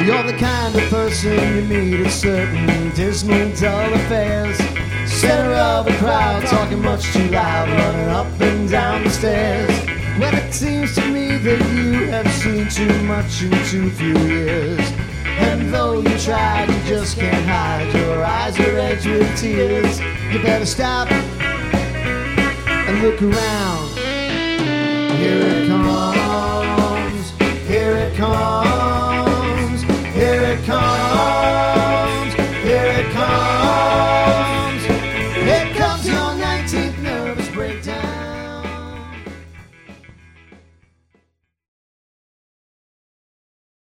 You're the kind of person you meet at certain dismal, dull affairs. Center of a crowd, talking much too loud, running up and down the stairs. When it seems to me that you have seen too much in too few years. And though you try, you just can't hide. Your eyes are edged with tears. You better stop and look around. Here it comes, here it comes.